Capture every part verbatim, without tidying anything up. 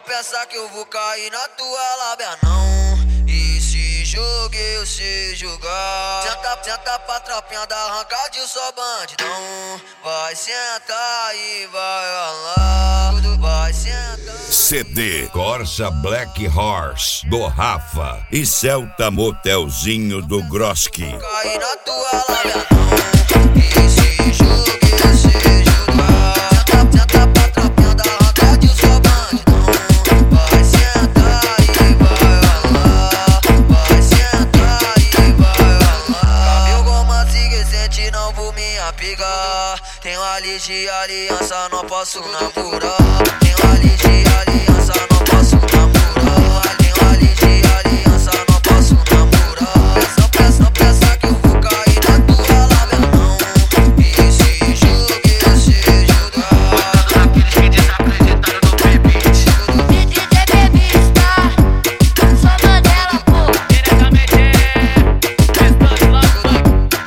pensa que eu vou cair na tua lábia, não. E se joguei, eu sei jogar. Senta, senta pra tropinha da arranca de só bandidão. Vai sentar e vai ralar. Tudo vai sentar. C D Corsa Black Horse do Rafa e Celta Motelzinho do Groski. Cair na tua lábia, não. E se joguei, eu sei jogar. Senta, senta pra tropinha da arranca de só bandidão. Vai sentar e vai ralar. Vai sentar e vai ralar. Cabelo goma se não vou me apegar. Tenho a lei de aliança, não posso namorar. Tenho a lei de aliança, não posso namorar. Tenho a lei de aliança, não posso namorar. Peça, peça, peça que eu vou cair na tua lábia, não. E se joguei, eu sei jogar. Aqueles que desacreditaram no baby. D J Baby está, só Mandela, pô. Diretamente é Restante Love.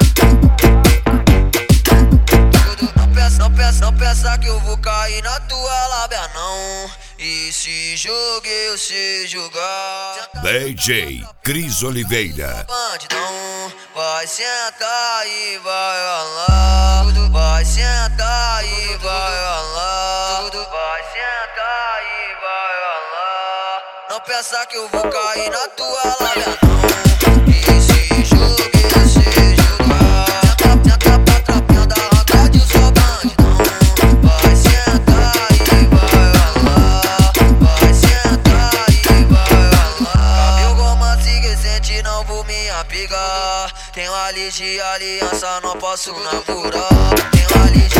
Não pensa, não pensa, não pensa que eu vou cair na tua lábia, não. E se joguei, eu sei jogar. D J Cris Oliveira. Bandidão, vai sentar e vai ralar. Tudo vai sentar e vai ralar. Tudo vai sentar e vai ralar. Não pensa que eu vou cair na tua lábia, não. E se joguei, eu sei jogar. Senta, senta pra tropinha da arranca de só bandidão. Vai sentar e vai ralar. Vai sentar e vai ralar. Cabelo goma se não vou me apegar. Tenho a lei de aliança, não posso namorar. Tenho a lei de